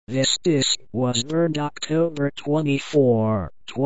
This disc was burned October 24,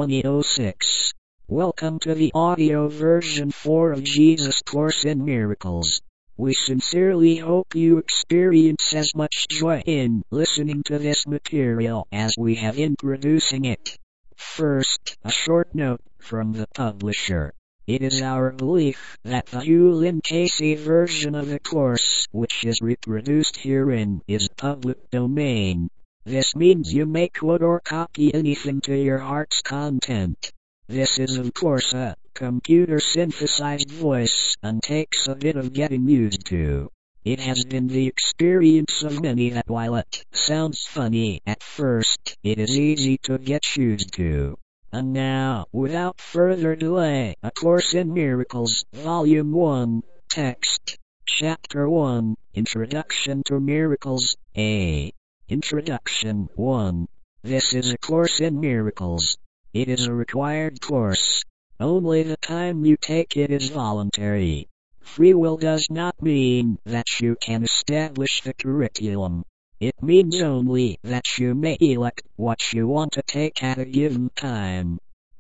2006. Welcome to the audio version 4 of Jesus Course in Miracles. We sincerely hope you experience as much joy in listening to this material as we have in producing it. First, a short note from the publisher. It is our belief that the Hugh Lynn Casey version of the course, which is reproduced herein, is public domain. This means you may quote or copy anything to your heart's content. This is of course a computer-synthesized voice and takes a bit of getting used to. It has been the experience of many that while it sounds funny at first, it is easy to get used to. And now, without further delay, A Course in Miracles, Volume 1, Text, Chapter 1, Introduction to Miracles, A. Introduction 1. This is A Course in Miracles. It is a required course. Only the time you take it is voluntary. Free will does not mean that you can establish the curriculum. It means only that you may elect what you want to take at a given time.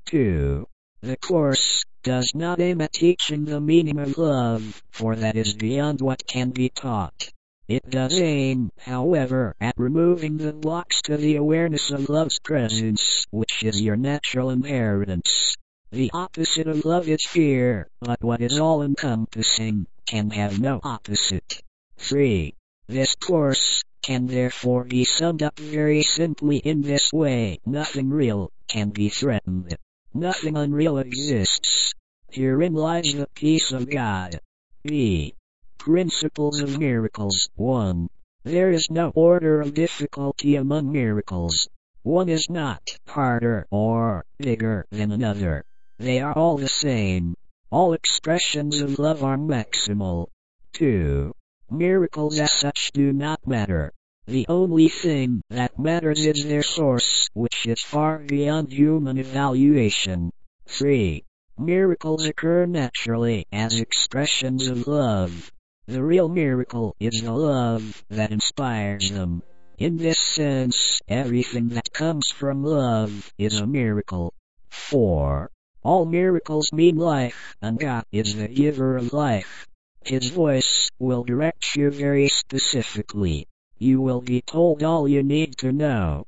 2. The course does not aim at teaching the meaning of love, for that is beyond what can be taught. It does aim, however, at removing the blocks to the awareness of love's presence, which is your natural inheritance. The opposite of love is fear, but what is all-encompassing can have no opposite. 3. This course can therefore be summed up very simply in this way: nothing real can be threatened. Nothing unreal exists. Herein lies the peace of God. B. Principles of Miracles. 1. There is no order of difficulty among miracles. One is not harder or bigger than another. They are all the same. All expressions of love are maximal. 2. Miracles as such do not matter. The only thing that matters is their source, which is far beyond human evaluation. 3. Miracles occur naturally as expressions of love. The real miracle is the love that inspires them. In this sense, everything that comes from love is a miracle. 4. All miracles mean life, and God is the giver of life. His voice will direct you very specifically. You will be told all you need to know.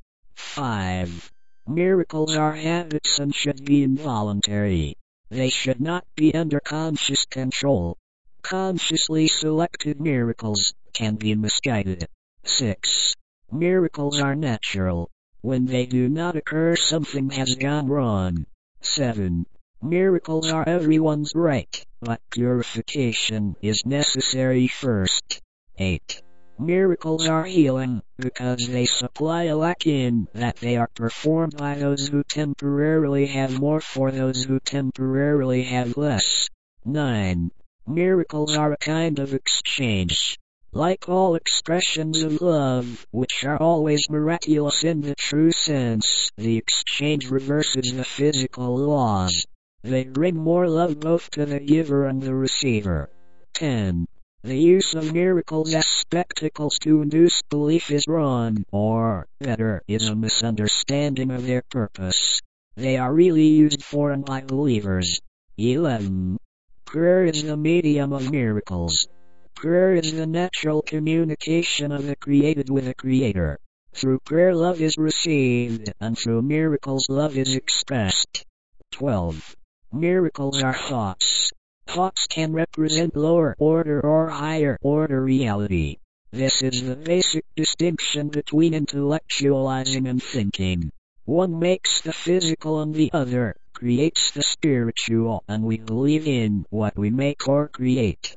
5. Miracles are habits and should be involuntary. They should not be under conscious control. Consciously selected miracles can be misguided. 6. Miracles are natural. When they do not occur, something has gone wrong. 7. Miracles are everyone's right, but purification is necessary first. 8. Miracles are healing, because they supply a lack in that they are performed by those who temporarily have more for those who temporarily have less. 9. Miracles are a kind of exchange. Like all expressions of love, which are always miraculous in the true sense, the exchange reverses the physical laws. They bring more love both to the giver and the receiver. 10. The use of miracles as spectacles to induce belief is wrong, or, better, is a misunderstanding of their purpose. They are really used for and by believers. 11. Prayer is the medium of miracles. Prayer is the natural communication of the created with the Creator. Through prayer love is received, and through miracles love is expressed. 12. Miracles are thoughts. Thoughts can represent lower order or higher order reality. This is the basic distinction between intellectualizing and thinking. One makes the physical and the other creates the spiritual, and we believe in what we make or create.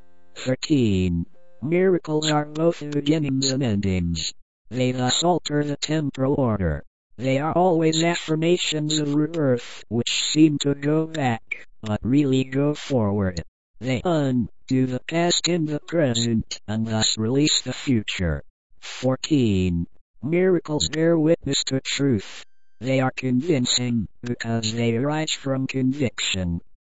13. Miracles are both beginnings and endings. They thus alter the temporal order. They are always affirmations of rebirth, which seem to go back, but really go forward. They undo the past in the present, and thus release the future. 14. Miracles bear witness to truth. They are convincing, because they arise from conviction.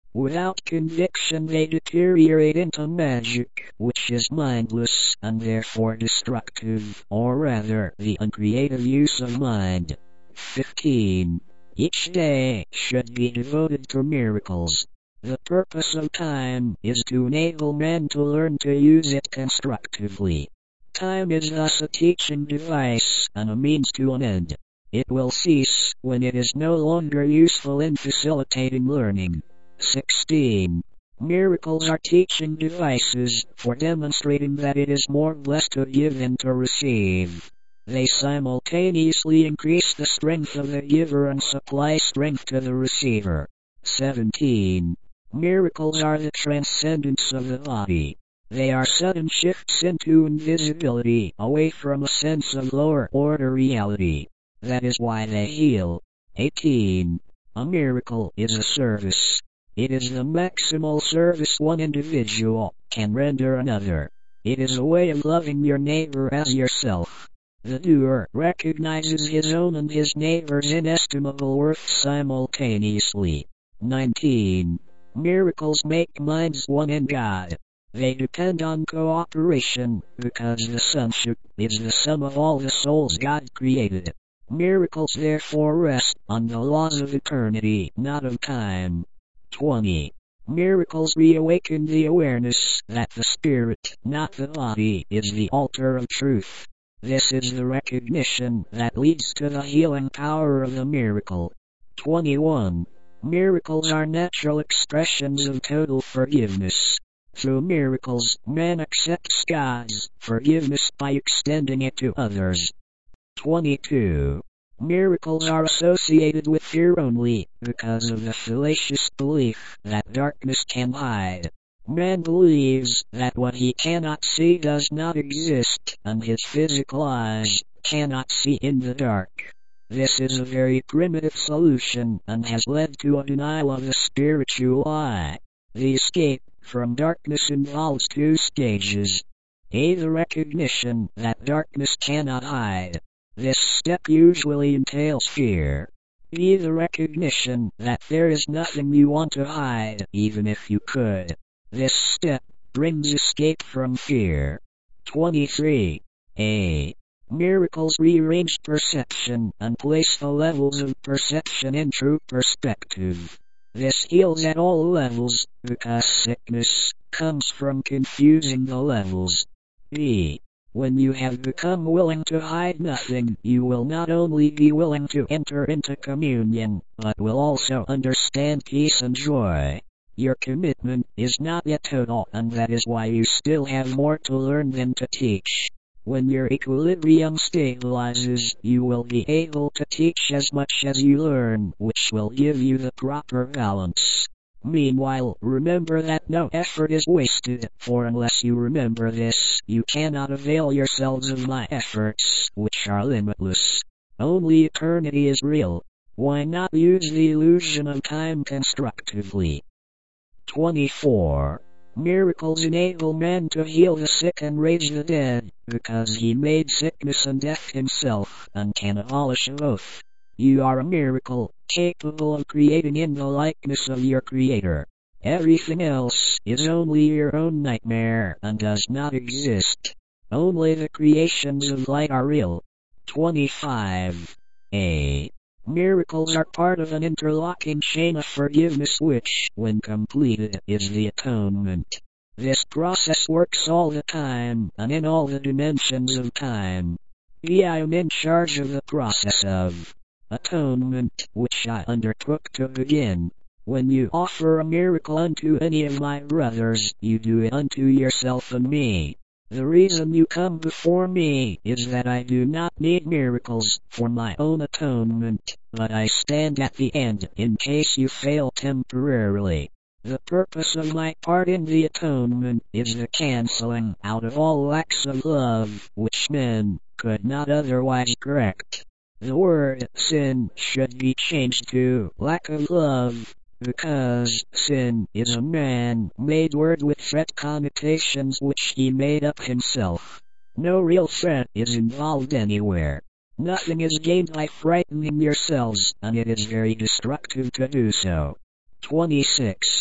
Without conviction they deteriorate into magic, which is mindless and therefore destructive, or rather the uncreative use of mind. 15. Each day should be devoted to miracles. The purpose of time is to enable men to learn to use it constructively. Time is thus a teaching device and a means to an end. It will cease when it is no longer useful in facilitating learning. 16. Miracles are teaching devices for demonstrating that it is more blessed to give than to receive. They simultaneously increase the strength of the giver and supply strength to the receiver. 17. Miracles are the transcendence of the body. They are sudden shifts into invisibility, away from a sense of lower order reality. That is why they heal. 18. A miracle is a service. It is the maximal service one individual can render another. It is a way of loving your neighbor as yourself. The doer recognizes his own and his neighbor's inestimable worth simultaneously. 19. Miracles make minds one in God. They depend on cooperation, because the sonship is the sum of all the souls God created. Miracles therefore rest on the laws of eternity, not of time. 20. Miracles reawaken the awareness that the spirit, not the body, is the altar of truth. This is the recognition that leads to the healing power of the miracle. 21. Miracles are natural expressions of total forgiveness. Through miracles, man accepts God's forgiveness by extending it to others. 22. Miracles are associated with fear only, because of the fallacious belief that darkness can hide. Man believes that what he cannot see does not exist, and his physical eyes cannot see in the dark. This is a very primitive solution, and has led to a denial of the spiritual eye. The escape from darkness involves two stages. A. The recognition that darkness cannot hide. This step usually entails fear. B. The recognition that there is nothing you want to hide, even if you could. This step brings escape from fear. 23. A. Miracles rearrange perception and place the levels of perception in true perspective. This heals at all levels, because sickness comes from confusing the levels. B. When you have become willing to hide nothing, you will not only be willing to enter into communion, but will also understand peace and joy. Your commitment is not yet total, and that is why you still have more to learn than to teach. When your equilibrium stabilizes, you will be able to teach as much as you learn, which will give you the proper balance. Meanwhile, remember that no effort is wasted, for unless you remember this, you cannot avail yourselves of my efforts, which are limitless. Only eternity is real. Why not use the illusion of time constructively? 24. Miracles enable man to heal the sick and raise the dead, because he made sickness and death himself, and can abolish both. You are a miracle, capable of creating in the likeness of your Creator. Everything else is only your own nightmare, and does not exist. Only the creations of light are real. 25. A. Miracles are part of an interlocking chain of forgiveness which, when completed, is the atonement. This process works all the time, and in all the dimensions of time. I am in charge of the process of atonement, which I undertook to begin. When you offer a miracle unto any of my brothers, you do it unto yourself and me. The reason you come before me is that I do not need miracles for my own atonement, but I stand at the end in case you fail temporarily. The purpose of my part in the atonement is the canceling out of all lacks of love, which men could not otherwise correct. The word sin should be changed to lack of love, because sin is a man-made word with threat connotations which he made up himself. No real threat is involved anywhere. Nothing is gained by frightening yourselves, and it is very destructive to do so. 26.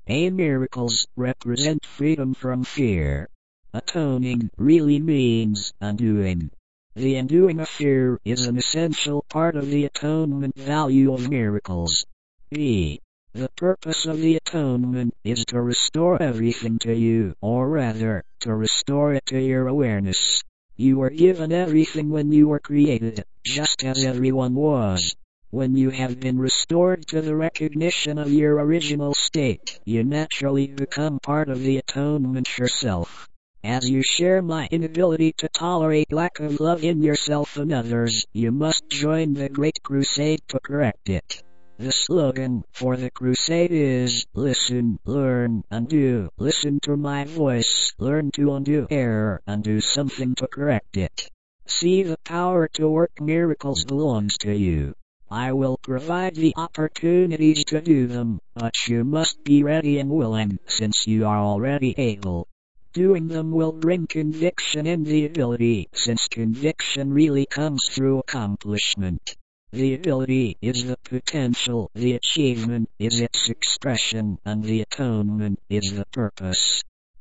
A. Miracles represent freedom from fear. Atoning really means undoing. The undoing of fear is an essential part of the atonement value of miracles. B. The purpose of the atonement is to restore everything to you, or rather, to restore it to your awareness. You were given everything when you were created, just as everyone was. When you have been restored to the recognition of your original state, you naturally become part of the atonement yourself. As you share my inability to tolerate lack of love in yourself and others, you must join the great crusade to correct it. The slogan for the crusade is, listen, learn, undo. Listen to my voice, learn to undo error, and do something to correct it. See, the power to work miracles belongs to you. I will provide the opportunities to do them, but you must be ready and willing, since you are already able. Doing them will bring conviction in the ability, since conviction really comes through accomplishment. The ability is the potential, the achievement is its expression, and the atonement is the purpose.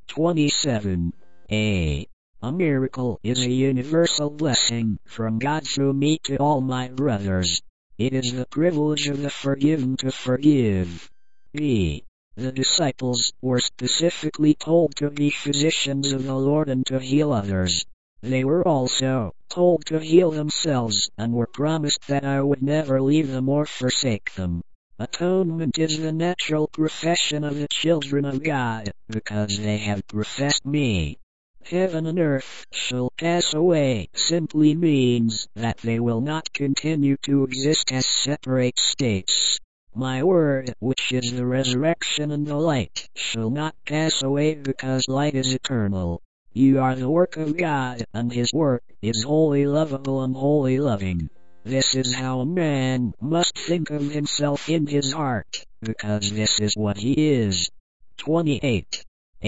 27. A miracle is a universal blessing from God through me to all my brothers. It is the privilege of the forgiven to forgive. B. The disciples were specifically told to be physicians of the Lord and to heal others. They were also told to heal themselves, and were promised that I would never leave them or forsake them. Atonement is the natural profession of the children of God, because they have professed me. Heaven and earth shall pass away simply means that they will not continue to exist as separate states. My word, which is the resurrection and the light, shall not pass away because light is eternal. You are the work of God, and His work is wholly lovable and wholly loving. This is how a man must think of himself in his heart, because this is what he is. 28.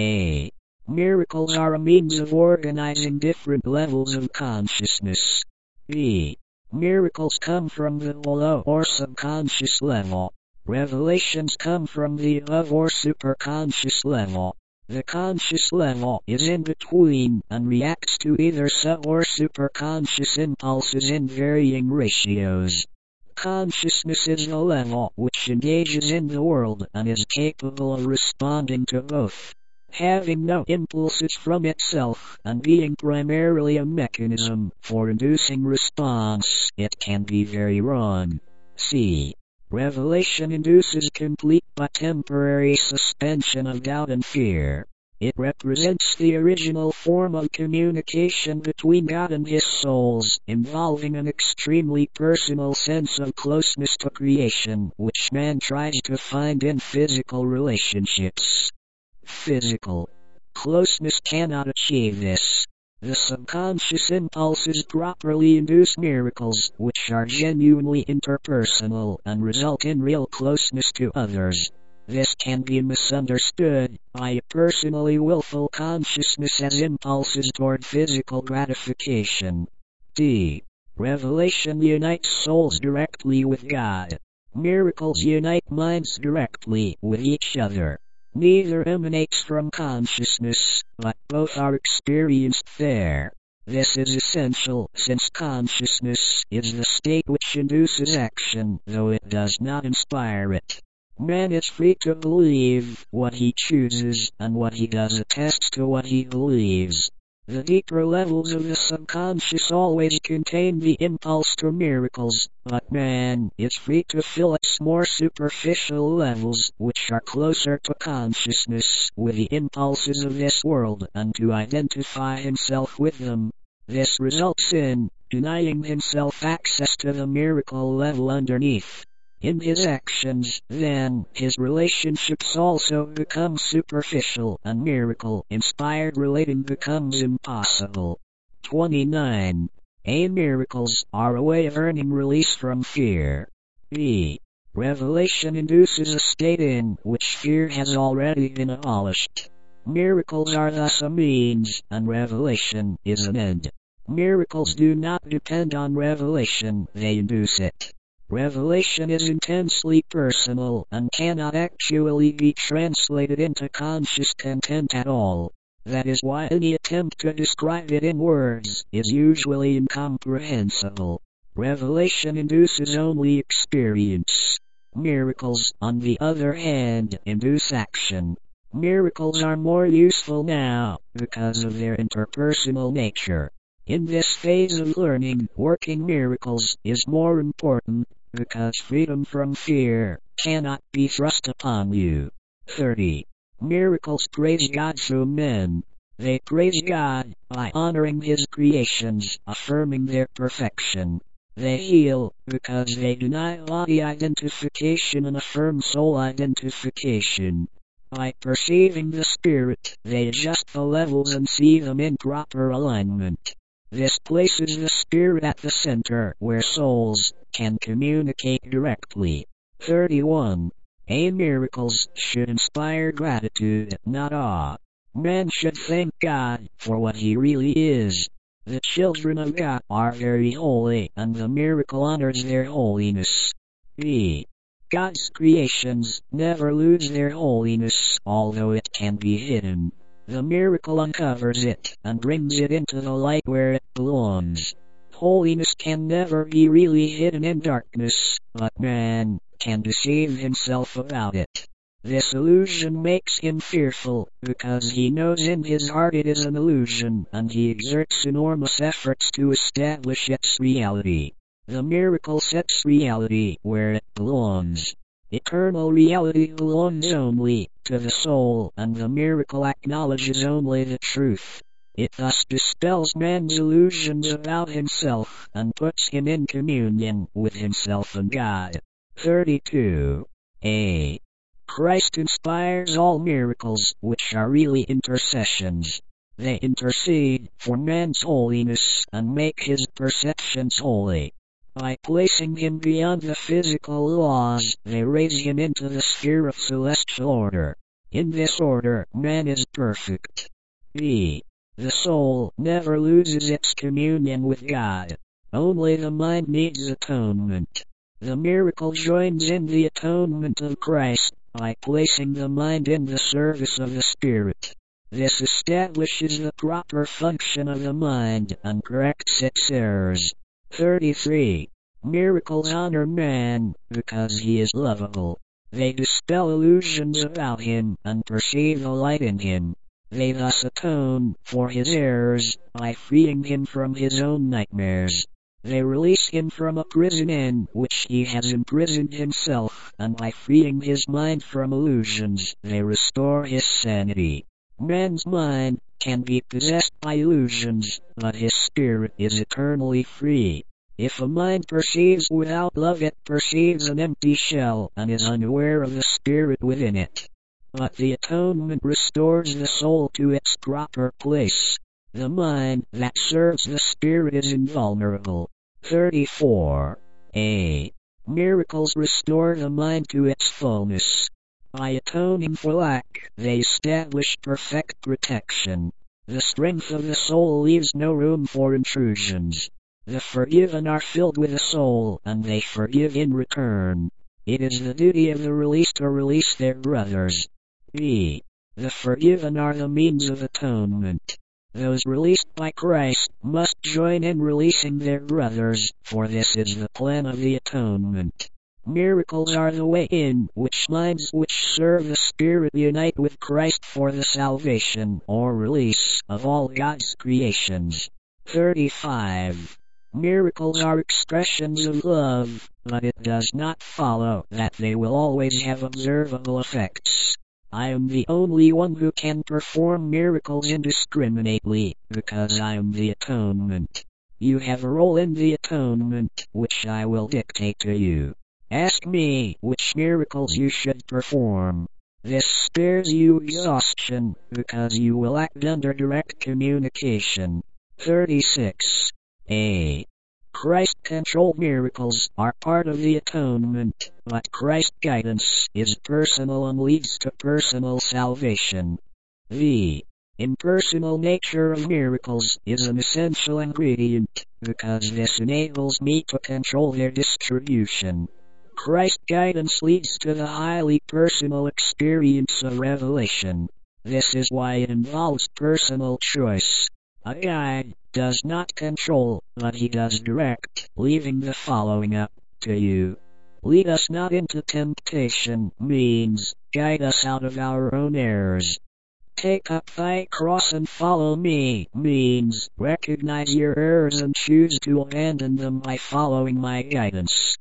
A. Miracles are a means of organizing different levels of consciousness. B. Miracles come from the below or subconscious level. Revelations come from the above or superconscious level. The conscious level is in between and reacts to either sub or superconscious impulses in varying ratios. Consciousness is the level which engages in the world and is capable of responding to both. Having no impulses from itself and being primarily a mechanism for inducing response, it can be very wrong. C. Revelation induces complete but temporary suspension of doubt and fear. It represents the original form of communication between God and His souls, involving an extremely personal sense of closeness to creation, which man tries to find in physical relationships. Physical closeness cannot achieve this. The subconscious impulses properly induce miracles, which are genuinely interpersonal and result in real closeness to others. This can be misunderstood by a personally willful consciousness as impulses toward physical gratification. D. Revelation unites souls directly with God. Miracles unite minds directly with each other. Neither emanates from consciousness, but both are experienced there. This is essential, since consciousness is the state which induces action, though it does not inspire it. Man is free to believe what he chooses, and what he does attests to what he believes. The deeper levels of the subconscious always contain the impulse to miracles, but man is free to fill its more superficial levels, which are closer to consciousness, with the impulses of this world, and to identify himself with them. This results in denying himself access to the miracle level underneath. In his actions, then, his relationships also become superficial, and miracle-inspired relating becomes impossible. 29. A. Miracles are a way of earning release from fear. B. Revelation induces a state in which fear has already been abolished. Miracles are thus a means, and revelation is an end. Miracles do not depend on revelation, they induce it. Revelation is intensely personal and cannot actually be translated into conscious content at all. That is why any attempt to describe it in words is usually incomprehensible. Revelation induces only experience. Miracles, on the other hand, induce action. Miracles are more useful now because of their interpersonal nature. In this phase of learning, working miracles is more important because freedom from fear cannot be thrust upon you. 30. Miracles praise God through men. They praise God by honoring His creations, affirming their perfection. They heal because they deny body identification and affirm soul identification. By perceiving the Spirit, they adjust the levels and see them in proper alignment. This places the Spirit at the center where souls can communicate directly. 31. Miracles should inspire gratitude, not awe. Men should thank God for what He really is. The children of God are very holy, and the miracle honors their holiness. B. God's creations never lose their holiness, although it can be hidden. The miracle uncovers it and brings it into the light where it belongs. Holiness can never be really hidden in darkness, but man can deceive himself about it. This illusion makes him fearful, because he knows in his heart it is an illusion, and he exerts enormous efforts to establish its reality. The miracle sets reality where it belongs. Eternal reality belongs only to the soul, and the miracle acknowledges only the truth. It thus dispels man's illusions about himself, and puts him in communion with himself and God. 32. A. Christ inspires all miracles, which are really intercessions. They intercede for man's holiness and make his perceptions holy. By placing him beyond the physical laws, they raise him into the sphere of celestial order. In this order, man is perfect. B. The soul never loses its communion with God. Only the mind needs atonement. The miracle joins in the atonement of Christ by placing the mind in the service of the Spirit. This establishes the proper function of the mind and corrects its errors. 33. Miracles honor man because he is lovable. They dispel illusions about him and perceive the light in him. They thus atone for his errors by freeing him from his own nightmares. They release him from a prison in which he has imprisoned himself, and by freeing his mind from illusions, they restore his sanity. Man's mind can be possessed by illusions, but his spirit is eternally free. If a mind perceives without love, it perceives an empty shell and is unaware of the spirit within it. But the atonement restores the soul to its proper place. The mind that serves the Spirit is invulnerable. 34. A. Miracles restore the mind to its fullness. By atoning for lack, they establish perfect protection. The strength of the soul leaves no room for intrusions. The forgiven are filled with the soul, and they forgive in return. It is the duty of the released to release their brothers. B. The forgiven are the means of atonement. Those released by Christ must join in releasing their brothers, for this is the plan of the atonement. Miracles are the way in which minds which serve the Spirit unite with Christ for the salvation or release of all God's creations. 35. Miracles are expressions of love, but it does not follow that they will always have observable effects. I am the only one who can perform miracles indiscriminately, because I am the atonement. You have a role in the atonement, which I will dictate to you. Ask me which miracles you should perform. This spares you exhaustion, because you will act under direct communication. 36. A. Christ-controlled miracles are part of the atonement, but Christ's guidance is personal and leads to personal salvation. The impersonal nature of miracles is an essential ingredient because this enables me to control their distribution. Christ's guidance leads to the highly personal experience of revelation. This is why it involves personal choice. A guide does not control, but he does direct, leaving the following up to you. Lead us not into temptation means guide us out of our own errors. Take up thy cross and follow me means recognize your errors and choose to abandon them by following my guidance.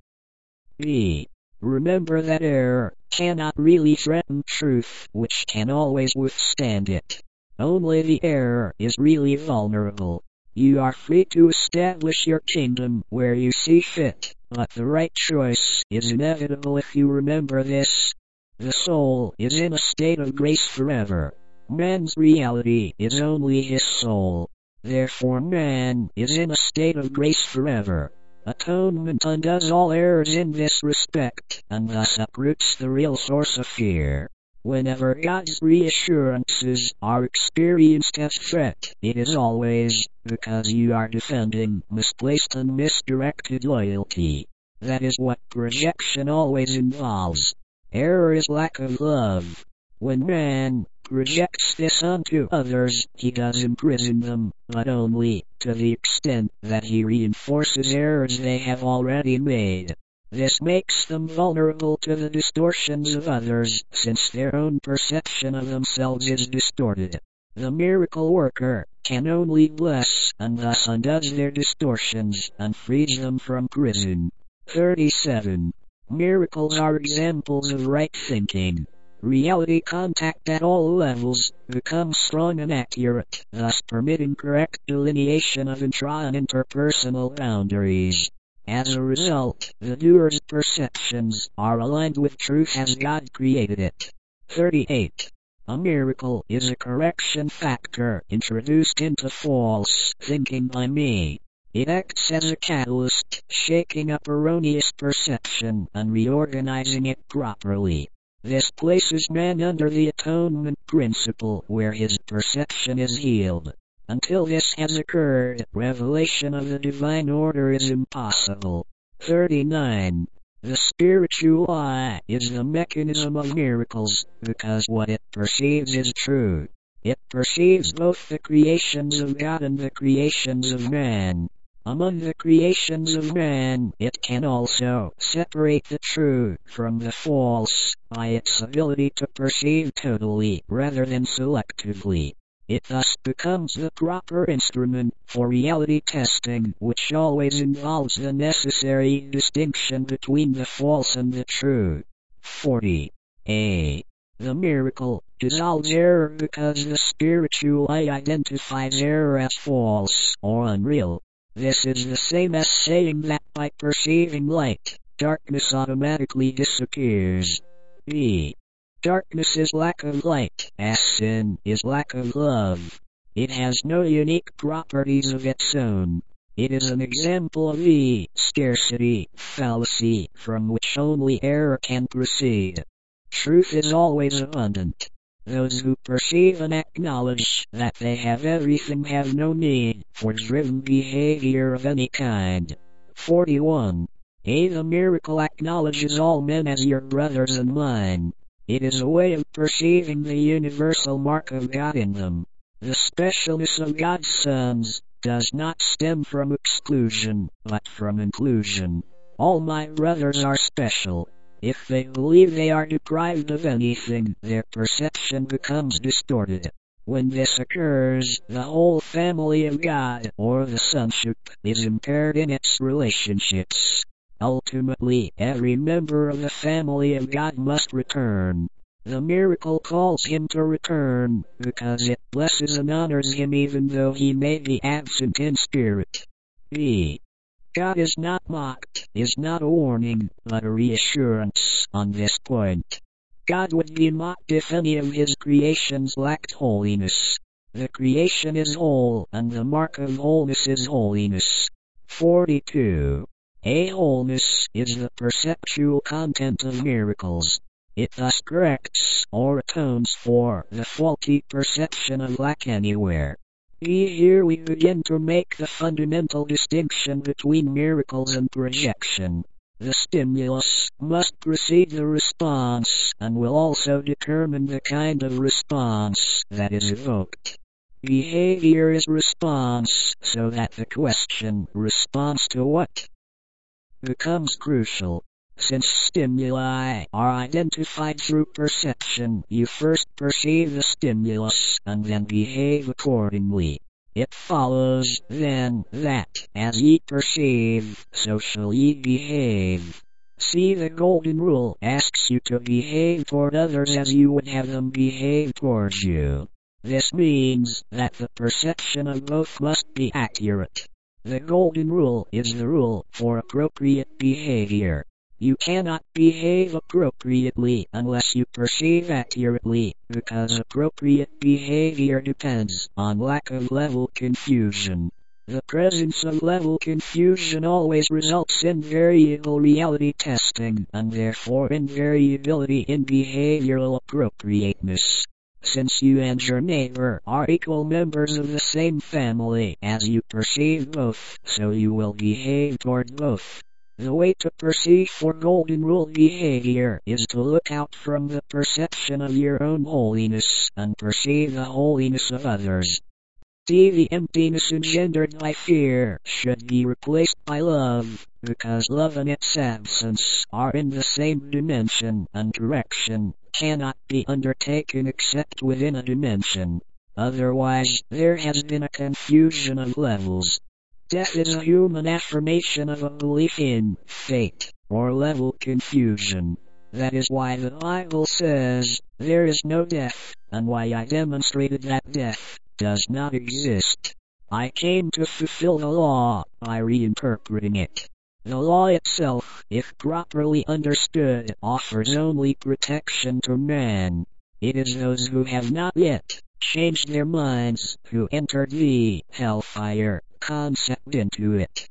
B. Remember that error cannot really threaten truth, which can always withstand it. Only the error is really vulnerable. You are free to establish your kingdom where you see fit, but the right choice is inevitable if you remember this. The soul is in a state of grace forever. Man's reality is only his soul. Therefore man is in a state of grace forever. Atonement undoes all errors in this respect, and thus uproots the real source of fear. Whenever God's reassurances are experienced as threat, it is always because you are defending misplaced and misdirected loyalty. That is what projection always involves. Error is lack of love. When man projects this onto others, he does imprison them, but only to the extent that he reinforces errors they have already made. This makes them vulnerable to the distortions of others, since their own perception of themselves is distorted. The miracle worker can only bless, and thus undoes their distortions, and frees them from prison. 37. Miracles are examples of right thinking. Reality contact at all levels becomes strong and accurate, thus permitting correct delineation of intra- and interpersonal boundaries. As a result, the doer's perceptions are aligned with truth as God created it. 38. A miracle is a correction factor introduced into false thinking by me. It acts as a catalyst, shaking up erroneous perception and reorganizing it properly. This places man under the atonement principle where his perception is healed. Until this has occurred, revelation of the divine order is impossible. 39. The spiritual eye is the mechanism of miracles, because what it perceives is true. It perceives both the creations of God and the creations of man. Among the creations of man, it can also separate the true from the false by its ability to perceive totally rather than selectively. It thus becomes the proper instrument for reality testing, which always involves the necessary distinction between the false and the true. 40. A. The miracle dissolves error because the spiritual eye identifies error as false or unreal. This is the same as saying that by perceiving light, darkness automatically disappears. B. Darkness is lack of light, as sin is lack of love. It has no unique properties of its own. It is an example of the scarcity fallacy from which only error can proceed. Truth is always abundant. Those who perceive and acknowledge that they have everything have no need for driven behavior of any kind. 41. A. The miracle acknowledges all men as your brothers and mine. It is a way of perceiving the universal mark of God in them. The specialness of God's sons does not stem from exclusion, but from inclusion. All my brothers are special. If they believe they are deprived of anything, their perception becomes distorted. When this occurs, the whole family of God, or the sonship, is impaired in its relationships. Ultimately, every member of the family of God must return. The miracle calls him to return, because it blesses and honors him even though he may be absent in spirit. B. God is not mocked, is not a warning, but a reassurance on this point. God would be mocked if any of his creations lacked holiness. The creation is whole, and the mark of wholeness is holiness. 42. A. Wholeness is the perceptual content of miracles. It thus corrects or atones for the faulty perception of lack anywhere. Here we begin to make the fundamental distinction between miracles and projection. The stimulus must precede the response and will also determine the kind of response that is evoked. Behavior is response, so that the question, response to what, becomes crucial. Since stimuli are identified through perception, you first perceive the stimulus and then behave accordingly. It follows, then, that, as ye perceive, so shall ye behave. See, the golden rule asks you to behave toward others as you would have them behave towards you. This means that the perception of both must be accurate. The golden rule is the rule for appropriate behavior. You cannot behave appropriately unless you perceive accurately, because appropriate behavior depends on lack of level confusion. The presence of level confusion always results in variable reality testing, and therefore in variability in behavioral appropriateness. Since you and your neighbor are equal members of the same family, as you perceive both, so you will behave toward both. The way to perceive for golden rule behavior is to look out from the perception of your own holiness and perceive the holiness of others. See, the emptiness engendered by fear should be replaced by love, because love and its absence are in the same dimension, and correction cannot be undertaken except within a dimension. Otherwise, there has been a confusion of levels. Death is a human affirmation of a belief in fate, or level confusion. That is why the Bible says, there is no death, and why I demonstrated that death does not exist. I came to fulfill the law by reinterpreting it. The law itself, if properly understood, offers only protection to man. It is those who have not yet changed their minds who entered the hellfire concept into it.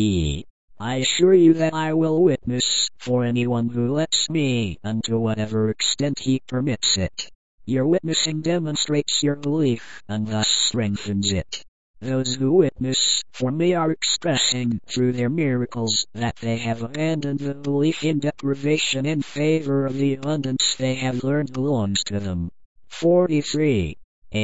I assure you that I will witness for anyone who lets me, and to whatever extent he permits it. Your witnessing demonstrates your belief, and thus strengthens it. Those who witness for me are expressing through their miracles that they have abandoned the belief in deprivation in favor of the abundance they have learned belongs to them. 43.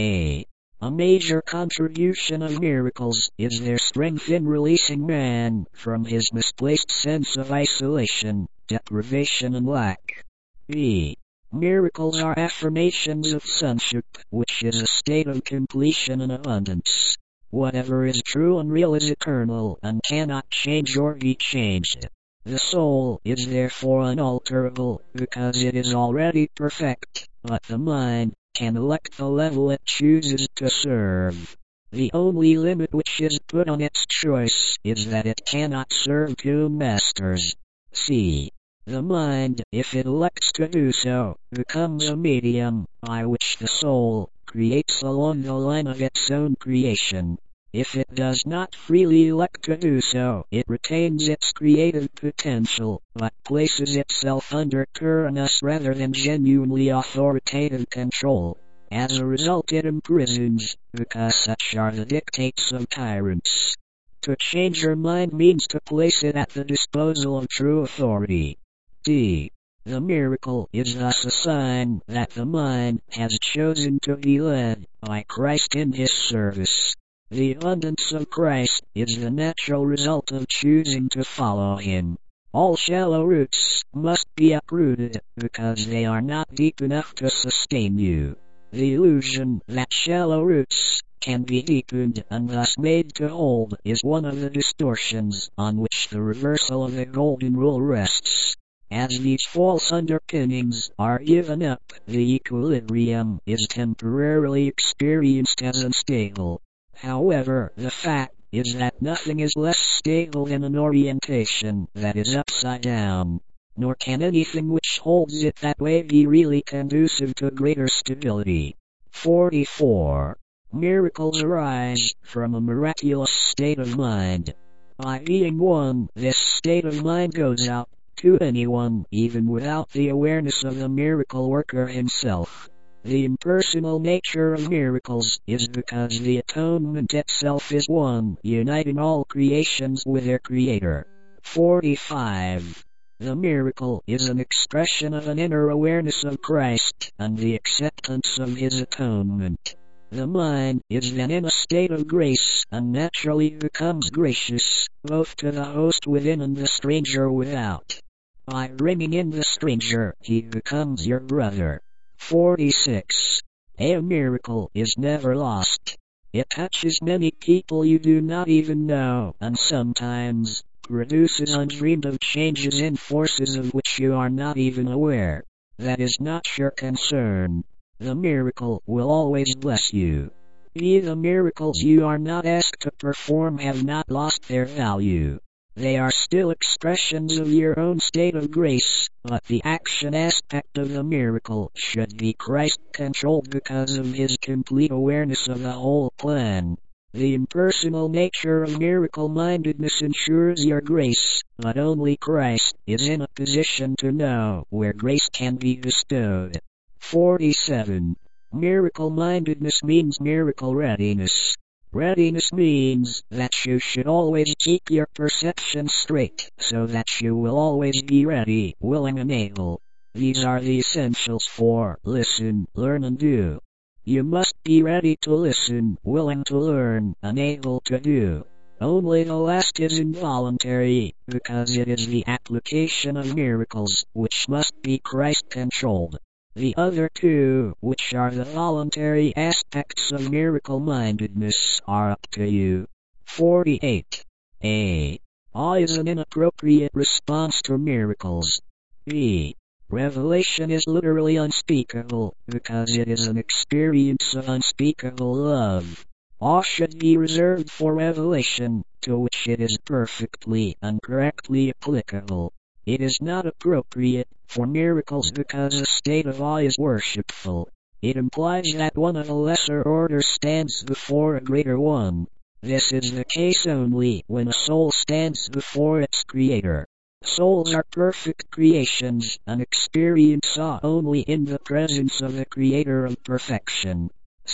A major contribution of miracles is their strength in releasing man from his misplaced sense of isolation, deprivation and lack. B. Miracles are affirmations of sonship, which is a state of completion and abundance. Whatever is true and real is eternal, and cannot change or be changed. The soul is therefore unalterable, because it is already perfect, but the mind can elect the level it chooses to serve. The only limit which is put on its choice is that it cannot serve two masters. C. The mind, if it elects to do so, becomes a medium, by which the soul creates along the line of its own creation. If it does not freely elect to do so, it retains its creative potential, but places itself under tyrannous rather than genuinely authoritative control. As a result, it imprisons, because such are the dictates of tyrants. To change your mind means to place it at the disposal of true authority. D. The miracle is thus a sign that the mind has chosen to be led by Christ in his service. The abundance of Christ is the natural result of choosing to follow him. All shallow roots must be uprooted, because they are not deep enough to sustain you. The illusion that shallow roots can be deepened and thus made to hold is one of the distortions on which the reversal of the golden rule rests. As these false underpinnings are given up, the equilibrium is temporarily experienced as unstable. However, the fact is that nothing is less stable than an orientation that is upside down. Nor can anything which holds it that way be really conducive to greater stability. 44. Miracles arise from a miraculous state of mind. By being one, this state of mind goes out to anyone, even without the awareness of the miracle worker himself. The impersonal nature of miracles is because the atonement itself is one, uniting all creations with their Creator. 45. The miracle is an expression of an inner awareness of Christ and the acceptance of His atonement. The mind is then in a state of grace and naturally becomes gracious, both to the host within and the stranger without. By bringing in the stranger, he becomes your brother. 46. A miracle is never lost. It touches many people you do not even know, and sometimes produces undreamed of changes in forces of which you are not even aware. That is not your concern. The miracle will always bless you. The miracles you are not asked to perform have not lost their value. They are still expressions of your own state of grace, but the action aspect of the miracle should be Christ-controlled because of His complete awareness of the whole plan. The impersonal nature of miracle-mindedness ensures your grace, but only Christ is in a position to know where grace can be bestowed. 47. Miracle-mindedness means miracle readiness. Readiness means that you should always keep your perception straight, so that you will always be ready, willing and able. These are the essentials for listen, learn and do. You must be ready to listen, willing to learn, and able to do. Only the last is involuntary, because it is the application of miracles, which must be Christ-controlled. The other two, which are the voluntary aspects of miracle-mindedness, are up to you. 48. A. Awe is an inappropriate response to miracles. B. Revelation is literally unspeakable, because it is an experience of unspeakable love. Awe should be reserved for revelation, to which it is perfectly and correctly applicable. It is not appropriate for miracles because a state of awe is worshipful. It implies that one of a lesser order stands before a greater one. This is the case only when a soul stands before its Creator. Souls are perfect creations and experience awe only in the presence of the Creator of perfection.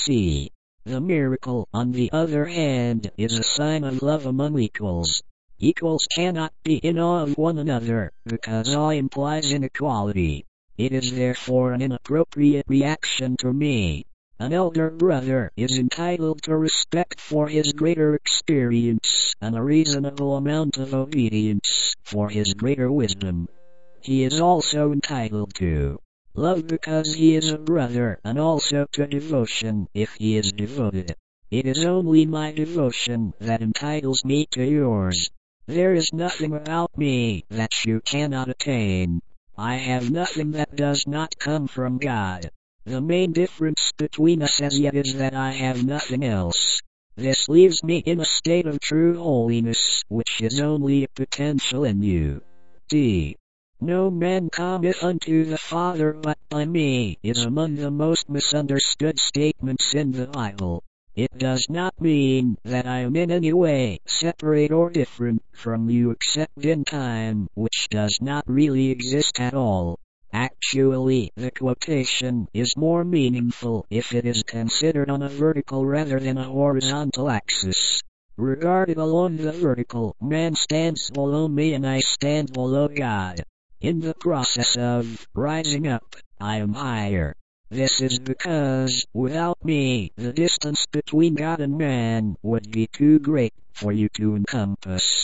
C. The miracle, on the other hand, is a sign of love among equals. Equals cannot be in awe of one another, because awe implies inequality. It is therefore an inappropriate reaction to me. An elder brother is entitled to respect for his greater experience, and a reasonable amount of obedience for his greater wisdom. He is also entitled to love because he is a brother, and also to devotion if he is devoted. It is only my devotion that entitles me to yours. There is nothing about me that you cannot attain. I have nothing that does not come from God. The main difference between us as yet is that I have nothing else. This leaves me in a state of true holiness, which is only a potential in you. D. No man cometh unto the Father but by me is among the most misunderstood statements in the Bible. It does not mean that I am in any way separate or different from you except in time, which does not really exist at all. Actually, the quotation is more meaningful if it is considered on a vertical rather than a horizontal axis. Regarded along the vertical, man stands below me and I stand below God. In the process of rising up, I am higher. This is because, without me, the distance between God and man would be too great for you to encompass.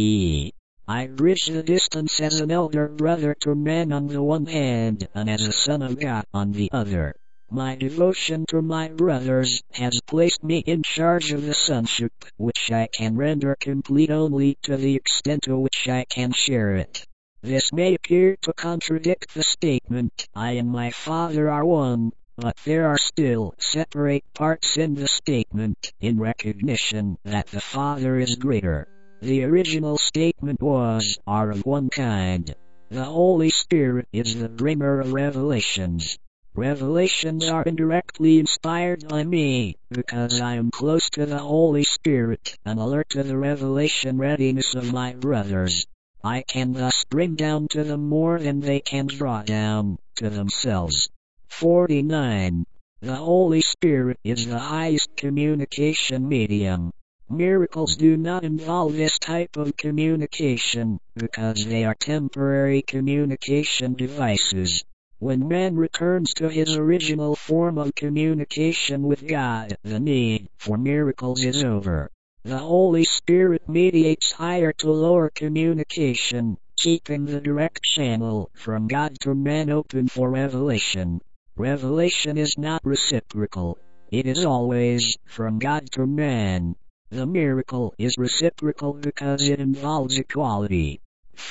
I bridge the distance as an elder brother to man on the one hand, and as a son of God on the other. My devotion to my brothers has placed me in charge of the sonship, which I can render complete only to the extent to which I can share it. This may appear to contradict the statement, I and my Father are one, but there are still separate parts in the statement, in recognition that the Father is greater. The original statement was, are of one kind. The Holy Spirit is the bringer of revelations. Revelations are indirectly inspired by me, because I am close to the Holy Spirit and alert to the revelation readiness of my brothers. I can thus bring down to them more than they can draw down to themselves. 49. The Holy Spirit is the highest communication medium. Miracles do not involve this type of communication, because they are temporary communication devices. When man returns to his original form of communication with God, the need for miracles is over. The Holy Spirit mediates higher to lower communication, keeping the direct channel from God to man open for revelation. Revelation is not reciprocal. It is always from God to man. The miracle is reciprocal because it involves equality.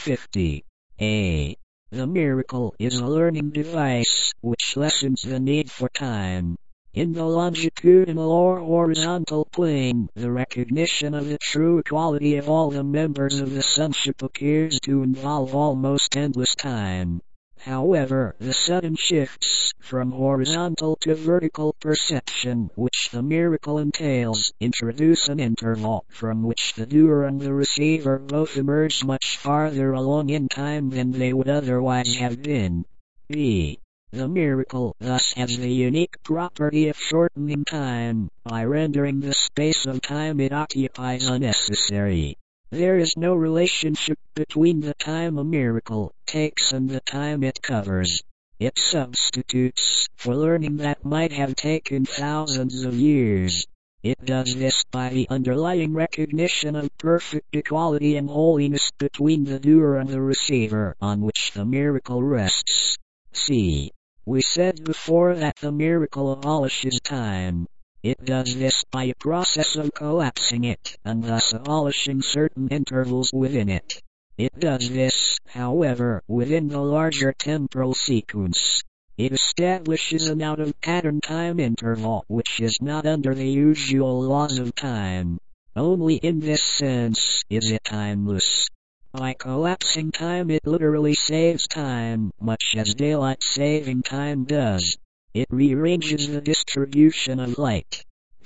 50a. The miracle is a learning device, which lessens the need for time. In the longitudinal or horizontal plane, the recognition of the true equality of all the members of the sonship appears to involve almost endless time. However, the sudden shifts from horizontal to vertical perception which the miracle entails introduce an interval from which the doer and the receiver both emerge much farther along in time than they would otherwise have been. B. The miracle thus has the unique property of shortening time by rendering the space of time it occupies unnecessary. There is no relationship between the time a miracle takes and the time it covers. It substitutes for learning that might have taken thousands of years. It does this by the underlying recognition of perfect equality and holiness between the doer and the receiver on which the miracle rests. C. We said before that the miracle abolishes time. It does this by a process of collapsing it, and thus abolishing certain intervals within it. It does this, however, within the larger temporal sequence. It establishes an out-of-pattern time interval which is not under the usual laws of time. Only in this sense is it timeless. By collapsing time it literally saves time, much as daylight saving time does. It rearranges the distribution of light.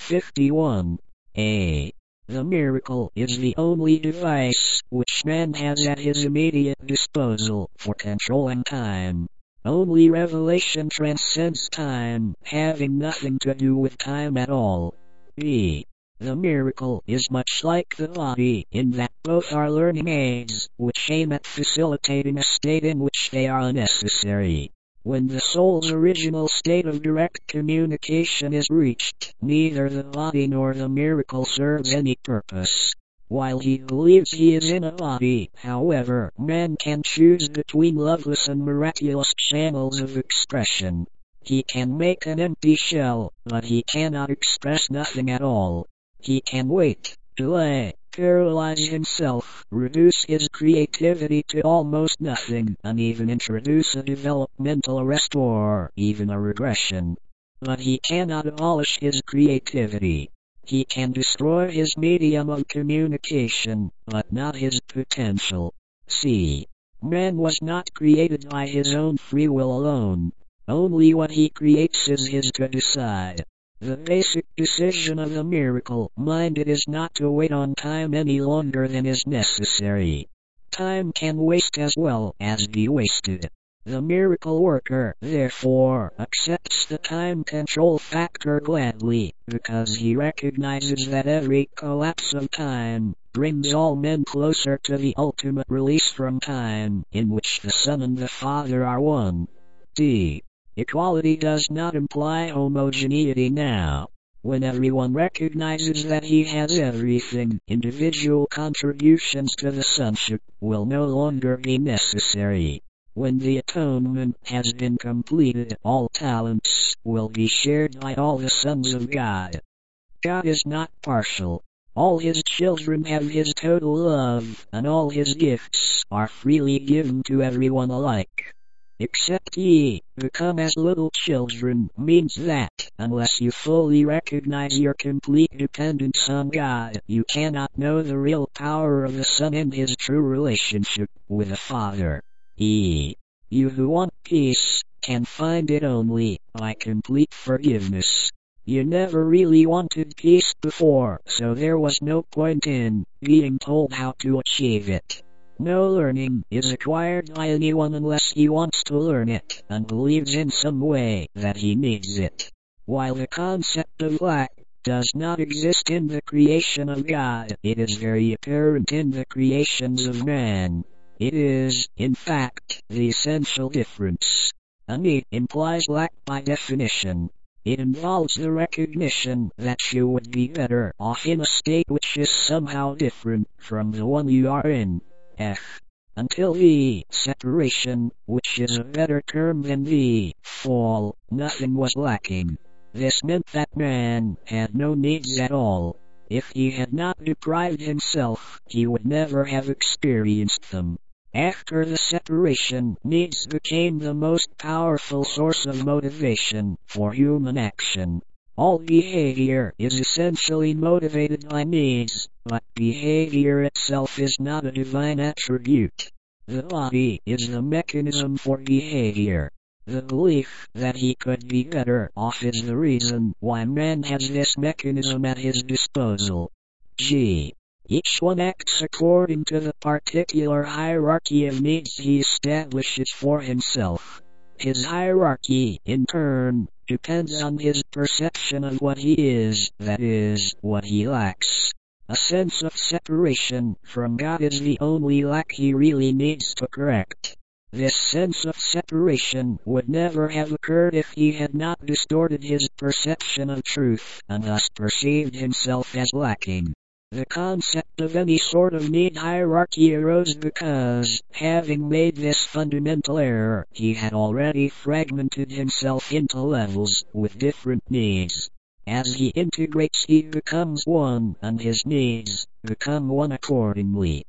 51a. The miracle is the only device which man has at his immediate disposal for controlling time. Only revelation transcends time, having nothing to do with time at all. B. The miracle is much like the body in that both are learning aids, which aim at facilitating a state in which they are unnecessary. When the soul's original state of direct communication is reached, neither the body nor the miracle serves any purpose. While he believes he is in a body, however, man can choose between loveless and miraculous channels of expression. He can make an empty shell, but he cannot express nothing at all. He can wait, delay, paralyze himself, reduce his creativity to almost nothing, and even introduce a developmental arrest or even a regression. But he cannot abolish his creativity. He can destroy his medium of communication, but not his potential. C. Man was not created by his own free will alone. Only what he creates is his to decide. The basic decision of the miracle-minded is not to wait on time any longer than is necessary. Time can waste as well as be wasted. The miracle worker, therefore, accepts the time control factor gladly, because he recognizes that every collapse of time brings all men closer to the ultimate release from time, in which the Son and the Father are one. D. Equality does not imply homogeneity now. When everyone recognizes that he has everything, individual contributions to the sonship will no longer be necessary. When the atonement has been completed, all talents will be shared by all the sons of God. God is not partial. All his children have his total love, and all his gifts are freely given to everyone alike. Except ye become as little children means that, unless you fully recognize your complete dependence on God, you cannot know the real power of the Son and his true relationship with the Father. You who want peace can find it only by complete forgiveness. You never really wanted peace before, so there was no point in being told how to achieve it. No learning is acquired by anyone unless he wants to learn it and believes in some way that he needs it. While the concept of lack does not exist in the creation of God, it is very apparent in the creations of man. It is, in fact, the essential difference. A need implies lack by definition. It involves the recognition that you would be better off in a state which is somehow different from the one you are in. Until the separation, which is a better term than the fall, nothing was lacking. This meant that man had no needs at all. If he had not deprived himself, he would never have experienced them. After the separation, needs became the most powerful source of motivation for human action. All behavior is essentially motivated by needs, but behavior itself is not a divine attribute. The body is the mechanism for behavior. The belief that he could be better off is the reason why man has this mechanism at his disposal. Each one acts according to the particular hierarchy of needs he establishes for himself. His hierarchy, in turn, depends on his perception of what he is, that is, what he lacks. A sense of separation from God is the only lack he really needs to correct. This sense of separation would never have occurred if he had not distorted his perception of truth and thus perceived himself as lacking. The concept of any sort of need hierarchy arose because, having made this fundamental error, he had already fragmented himself into levels with different needs. As he integrates, he becomes one, and his needs become one accordingly.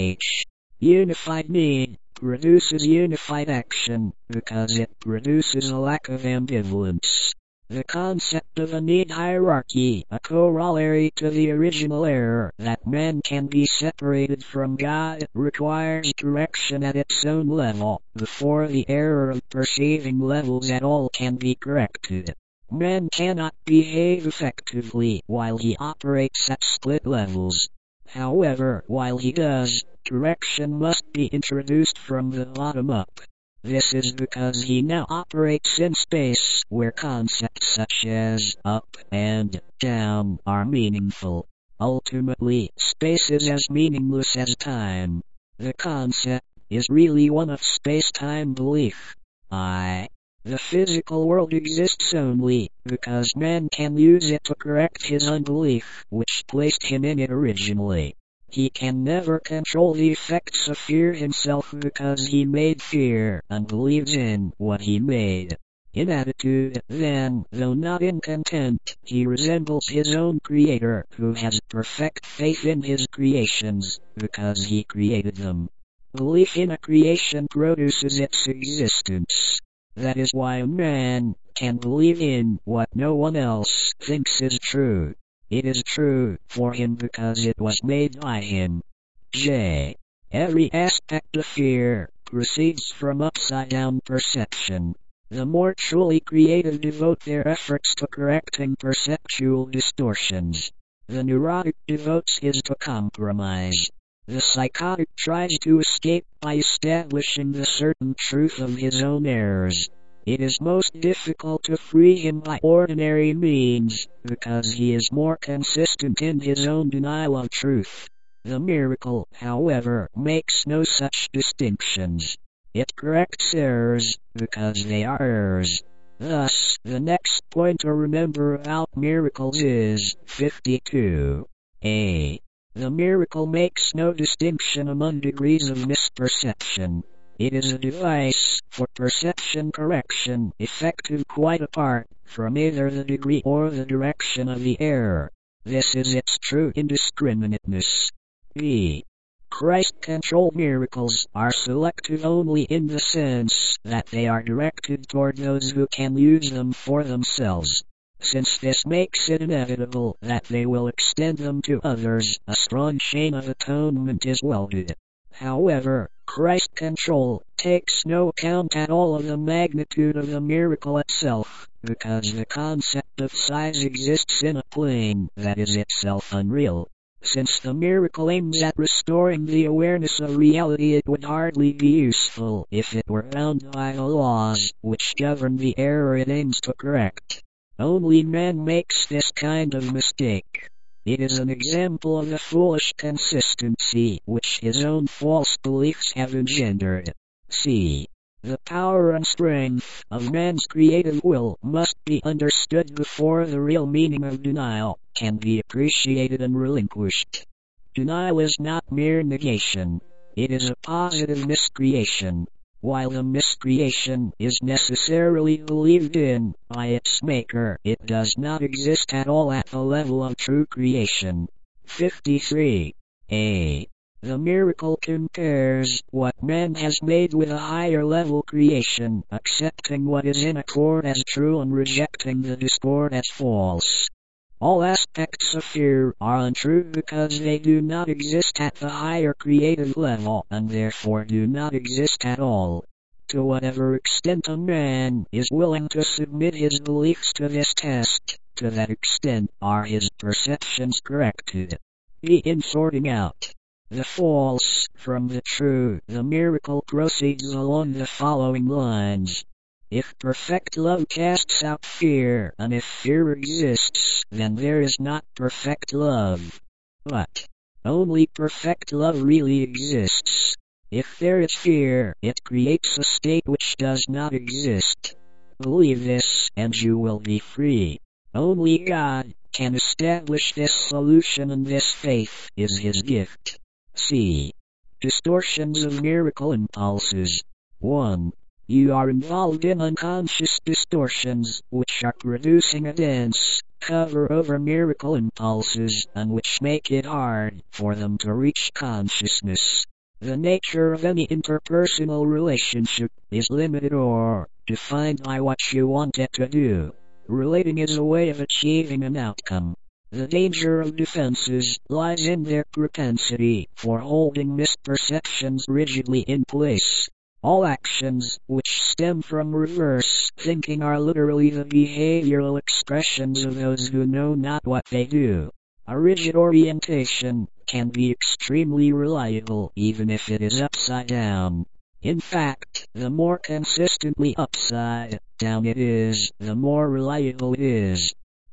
Unified need produces unified action because it produces a lack of ambivalence. The concept of a need hierarchy, a corollary to the original error that man can be separated from God, requires correction at its own level before the error of perceiving levels at all can be corrected. Man cannot behave effectively while he operates at split levels. However, while he does, correction must be introduced from the bottom up. This is because he now operates in space, where concepts such as up and down are meaningful. Ultimately, space is as meaningless as time. The concept is really one of space-time belief. The physical world exists only because man can use it to correct his unbelief, which placed him in it originally. He can never control the effects of fear himself because he made fear and believes in what he made. In attitude, then, though not in content, he resembles his own creator who has perfect faith in his creations because he created them. Belief in a creation produces its existence. That is why a man can believe in what no one else thinks is true. It is true for him because it was made by him. Every aspect of fear proceeds from upside-down perception. The more truly creative devote their efforts to correcting perceptual distortions. The neurotic devotes his to compromise. The psychotic tries to escape by establishing the certain truth of his own errors. It is most difficult to free him by ordinary means, because he is more consistent in his own denial of truth. The miracle, however, makes no such distinctions. It corrects errors, because they are errors. Thus, the next point to remember about miracles is 52a. The miracle makes no distinction among degrees of misperception. It is a device for perception correction, effective quite apart from either the degree or the direction of the error. This is its true indiscriminateness. Christ-controlled miracles are selective only in the sense that they are directed toward those who can use them for themselves. Since this makes it inevitable that they will extend them to others, a strong chain of atonement is welded. However, Christ control takes no account at all of the magnitude of the miracle itself, because the concept of size exists in a plane that is itself unreal. Since the miracle aims at restoring the awareness of reality, it would hardly be useful if it were bound by the laws which govern the error it aims to correct. Only man makes this kind of mistake. It is an example of the foolish consistency which his own false beliefs have engendered. C. The power and strength of man's creative will must be understood before the real meaning of denial can be appreciated and relinquished. Denial is not mere negation. It is a positive miscreation. While the miscreation is necessarily believed in by its maker, it does not exist at all at the level of true creation. 53. A. The miracle compares what man has made with a higher level creation, accepting what is in accord as true and rejecting the discord as false. All aspects of fear are untrue because they do not exist at the higher creative level and therefore do not exist at all. To whatever extent a man is willing to submit his beliefs to this test, to that extent are his perceptions corrected. In sorting out the false from the true, the miracle proceeds along the following lines. If perfect love casts out fear, and if fear exists, then there is not perfect love. But only perfect love really exists. If there is fear, it creates a state which does not exist. Believe this, and you will be free. Only God can establish this solution, and this faith is His gift. C. Distortions of miracle impulses. 1. You are involved in unconscious distortions, which are producing a dense cover over miracle impulses, and which make it hard for them to reach consciousness. The nature of any interpersonal relationship is limited or defined by what you want it to do. Relating is a way of achieving an outcome. The danger of defenses lies in their propensity for holding misperceptions rigidly in place. All actions which stem from reverse thinking are literally the behavioral expressions of those who know not what they do. A rigid orientation can be extremely reliable even if it is upside down. In fact, the more consistently upside down it is, the more reliable it is.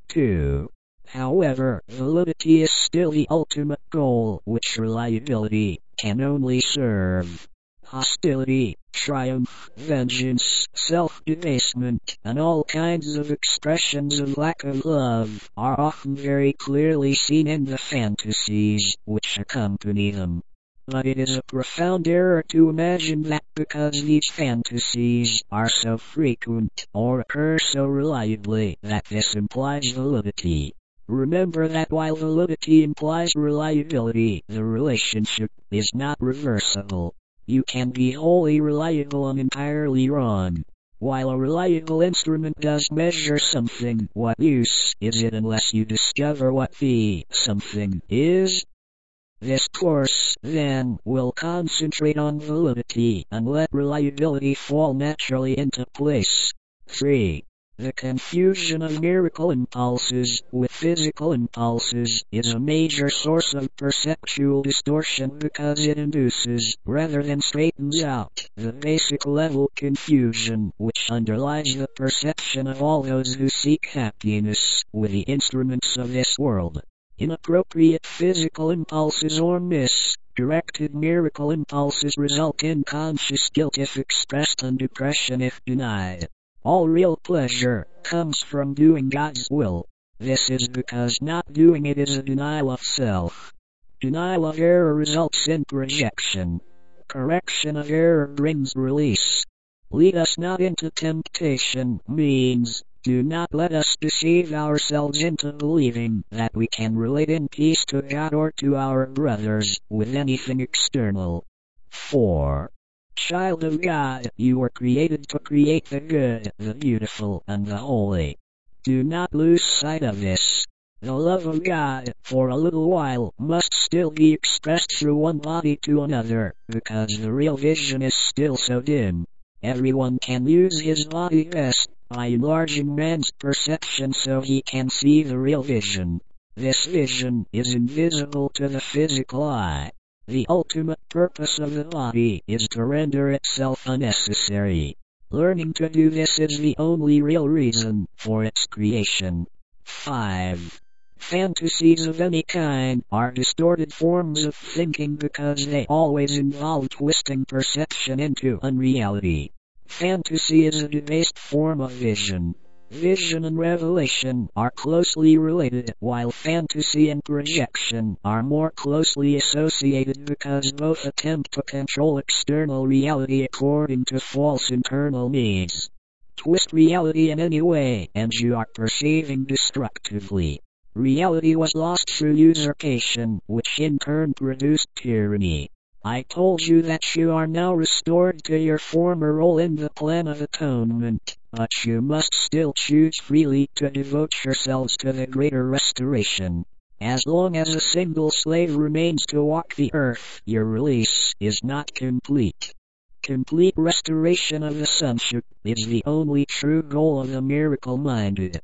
2. However, validity is still the ultimate goal, which reliability can only serve. Hostility, triumph, vengeance, self-debasement, and all kinds of expressions of lack of love are often very clearly seen in the fantasies which accompany them. But it is a profound error to imagine that because these fantasies are so frequent or occur so reliably that this implies validity. Remember that while validity implies reliability, the relationship is not reversible. You can be wholly reliable and entirely wrong. While a reliable instrument does measure something, what use is it unless you discover what the something is? This course, then, will concentrate on validity and let reliability fall naturally into place. 3. The confusion of miracle impulses with physical impulses is a major source of perceptual distortion because it induces, rather than straightens out, the basic level confusion which underlies the perception of all those who seek happiness with the instruments of this world. Inappropriate physical impulses or misdirected miracle impulses result in conscious guilt if expressed and depression if denied. All real pleasure comes from doing God's will. This is because not doing it is a denial of self. Denial of error results in rejection. Correction of error brings release. Lead us not into temptation means, do not let us deceive ourselves into believing that we can relate in peace to God or to our brothers with anything external. 4. Child of God, you were created to create the good, the beautiful, and the holy. Do not lose sight of this. The love of God, for a little while, must still be expressed through one body to another, because the real vision is still so dim. Everyone can use his body best by enlarging man's perception so he can see the real vision. This vision is invisible to the physical eye. The ultimate purpose of the body is to render itself unnecessary. Learning to do this is the only real reason for its creation. 5. Fantasies of any kind are distorted forms of thinking because they always involve twisting perception into unreality. Fantasy is a debased form of vision. Vision and revelation are closely related, while fantasy and projection are more closely associated because both attempt to control external reality according to false internal needs. Twist reality in any way, and you are perceiving destructively. Reality was lost through usurpation, which in turn produced tyranny. I told you that you are now restored to your former role in the plan of atonement, but you must still choose freely to devote yourselves to the greater restoration. As long as a single slave remains to walk the earth, your release is not complete. Complete restoration of the sonship is the only true goal of the miracle-minded.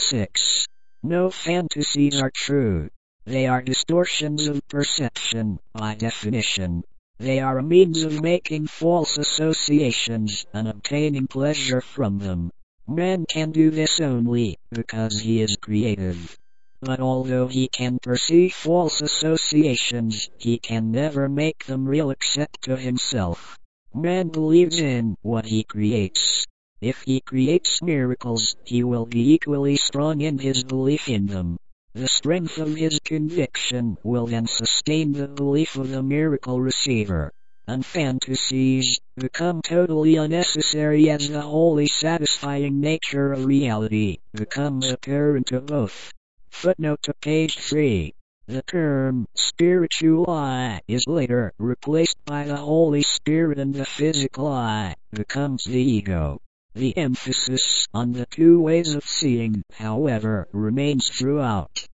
6. No fantasies are true. They are distortions of perception, by definition. They are a means of making false associations and obtaining pleasure from them. Man can do this only because he is creative. But although he can perceive false associations, he can never make them real except to himself. Man believes in what he creates. If he creates miracles, he will be equally strong in his belief in them. The strength of his conviction will then sustain the belief of the miracle receiver. And fantasies become totally unnecessary as the wholly satisfying nature of reality becomes apparent to both. Footnote to page 3. The term spiritual eye is later replaced by the Holy Spirit, and the physical eye becomes the ego. The emphasis on the two ways of seeing, however, remains throughout.